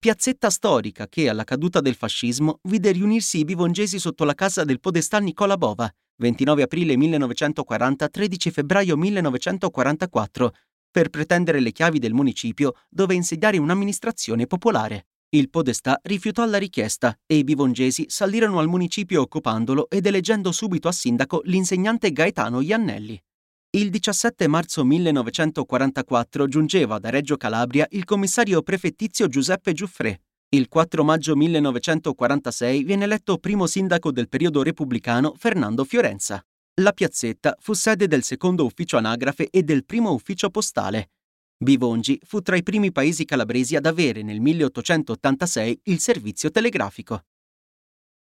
piazzetta storica che, alla caduta del fascismo, vide riunirsi i bivongesi sotto la casa del podestà Nicola Bova, 29 aprile 1940, 13 febbraio 1944, per pretendere le chiavi del municipio dove insediare un'amministrazione popolare. Il podestà rifiutò la richiesta e i bivongesi salirono al municipio occupandolo ed eleggendo subito a sindaco l'insegnante Gaetano Iannelli. Il 17 marzo 1944 giungeva da Reggio Calabria il commissario prefettizio Giuseppe Giuffrè. Il 4 maggio 1946 viene eletto primo sindaco del periodo repubblicano Fernando Fiorenza. La piazzetta fu sede del secondo ufficio anagrafe e del primo ufficio postale. Bivongi fu tra i primi paesi calabresi ad avere nel 1886 il servizio telegrafico.